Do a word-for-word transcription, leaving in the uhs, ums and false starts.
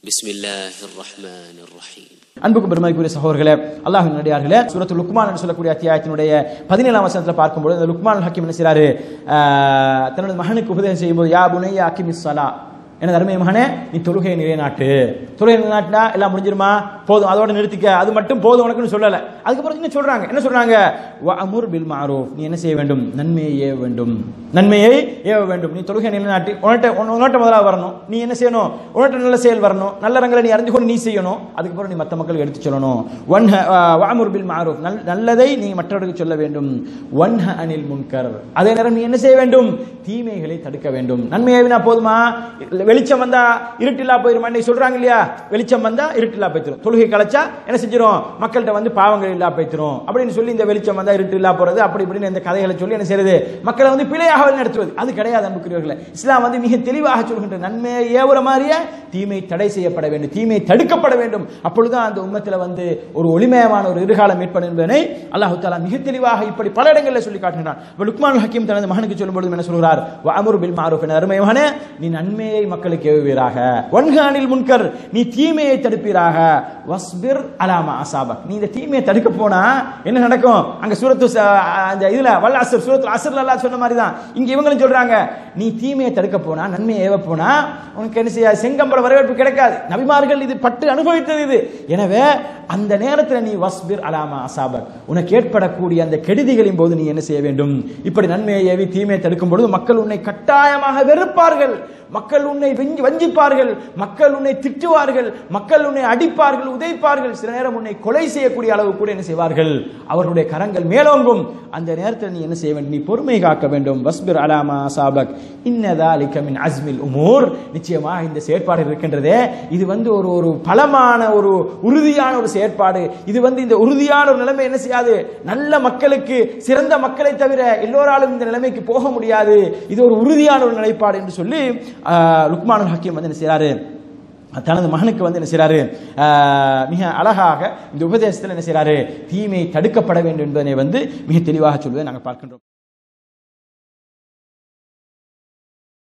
பிஸ்மில்லாஹிர் ரஹ்மானிர் ரஹீம். அன்புக்கும் பெருமைக்குரிய சகோதரர்களே, அல்லாஹ்வின் நல்லடியார்களே, சூரத்துல் லுக்மான் என்று சொல்லக்கூடிய அத்தியாயத்தினுடைய பதினேழாம் வசனத்தில் பார்க்கும்போது இந்த லுக்மான் ஹக்கீம் என்ன செய்றாரு, தன்னுடைய மகனுக்கு உபதேசம் செய்யும்போது யா புனைய அகிமிஸ் ஸலா, எனது அருமை மகனே நீ தொழுகையை நிலைநாட்டு. தொழுகை நிலைநாட்டினா எல்லாம் முடிஞ்சிருமா, போதும், அதோட நிறுத்திக்க, அது மட்டும் போதும் உனக்குன்னு சொல்லல. அதுக்கப்புறம் என்ன சொல்றாங்க, என்ன சொல்றாங்க, வஅமுர் பில் மஅரூஃப், நீ என்ன செய்ய வேண்டும், நன்மையை ஏவ வேண்டும், நன்மையை ஏவ வேண்டும். நீ தொழுகை நிலைநாட்டி உனட்ட உன்னோட்ட முதலாக வரணும், நீ என்ன செய்யணும், உனட்ட நல்ல செயல் வரணும், நல்ல ரங்களை நீ அறிந்து கொண்டு நீ செய்யணும், அதுக்கப்புறம் நீ மற்ற மக்களுக்கு எடுத்து சொல்லணும். ஒன் வஅமுர் பில் மஅரூஃப், நல்லதை நீ மற்றவர்களுக்கு சொல்ல வேண்டும். வன்ஹ அனில் முன்கர், அதே நேரம் நீ என்ன செய்ய வேண்டும், தீமைகளை தடுக்க வேண்டும். நன்மையை ஏவினா போதுமா, வெளிச்சம் வந்தா இருட்டில்லா போயிருமா, இன்னைக்கு சொல்றாங்க இல்லையா, வெளிச்சம் வந்தா இருட்டில்லா போய்த்திரும், தொழுகை கலைச்சா என்ன செஞ்சிரும், மக்கள்கிட்ட வந்து பாவங்கள் இல்லா போய்த்திரும் அப்படின்னு சொல்லி இந்த வெளிச்சம் வந்தா இருட்டு இல்லா போறது அப்படி இப்படின்னு இந்த கதைகளை சொல்லி என்ன செய்யறது, மக்களை வந்து பிழையாக நடத்துவது, அது கிடையாது அன்புக்குரியவர்களே. இஸ்லாம் வந்து மிக தெளிவாக சொல்கின்ற, நன்மையை ஏவுற மாதிரியே தீமை தடை செய்யப்பட வேண்டும், தீமை தடுக்கப்பட வேண்டும். அப்பொழுதுதான் அந்த உம்மத்தில் வந்து ஒரு ஒளிமயமான ஒரு எதிர்காலம் ஏற்படும் என்பதனை அல்லாஹ் தஆலா மிக தெளிவாக இப்படி பல இடங்களில் சொல்லி காட்டுகிறான். லுக்மான் ஹக்கீம் தனது மகனுக்கு சொல்லும்போது என்ன சொல்கிறார், வஅமுர் பில் மஅரூஃப், என அருமை மகனே நீ நன்மையை மக்களுக்கு ஏவுவீராக, வன்ஹானில் முன்கர், நீ தீமையை தடுப்பீராக, வஸ்பிர் அலாமா அஸாபக், நீ இந்த தீமையை தடுக்க போனா என்ன நடக்கும், அங்க சூரத்து அந்த இதுல வல் அஸ்ர், சூரத்துல் அஸ்ர்ல அல்லாஹ் சொன்ன மாதிரி தான் இங்க இவங்களும் சொல்றாங்க, நீ தீமையை தடுக்க போனா, நன்மையை ஏவ போனா உனக்கு என்ன செய்ய, செங்கம்பல வரவேற்பு கிடைக்காது. நபிமார்கள் இது பட்டு அனுபவித்தது இது. எனவே அந்த நேரத்தில் நீ வஸ்பிர் அலாமா அஸாபக், உனக்கு ஏற்படக்கூடிய அந்த கெடுதிகளின் போது நீ என்ன செய்ய வேண்டும், இப்படி நன்மையை ஏவி தீமையை தடுக்கும் பொழுது மக்கள் உன்னை கட்டாயமாக வெறுப்பார்கள், மக்கள் உன்னை வஞ்சிப்பார்கள், மக்கள் உன்னை திட்டுவார்கள், மக்கள் உன்னை அடிப்பார்கள், உதைப்பார்கள், சில நேரம் உன்னை கொலை செய்யக்கூடிய அளவு கூட என்ன செய்வார்கள், அவர்களுடைய கரங்கள் மேலோங்கும். அந்த நேரத்தில் நீ என்ன செய்ய வேண்டும், நீ பொறுமை காக்க வேண்டும். வஸ்பிர் அலாமா அஸாபக் இன்னதாலிக மின் அஸ்மில் உமூர், நிச்சயமாக இந்த செயற்பாடு இருக்கின்றதே இது வந்து ஒரு ஒரு பலமான ஒரு உறுதியான ஒரு செயற்பாடு. இது வந்து இந்த உறுதியான ஒரு நிலைமை என்ன செய்யாது, நல்ல மக்களுக்கு, சிறந்த மக்களை தவிர எல்லோராலும் இந்த நிலைமைக்கு போக முடியாது, இது ஒரு உறுதியான ஒரு நிலைப்பாடு என்று சொல்லி லுக்மான் ஹக்கீம் வந்து என்ன செய்றாரு, தனது மகனுக்கு வந்து என்ன செய்றாரு, மிக அழகாக இந்த உபதேசத்தில் என்ன செய்றாரு, தீமை தடுக்கப்பட வேண்டும் என்பதனை வந்து மிக தெளிவாக சொல்வதை நாங்கள் பார்க்கின்றோம்.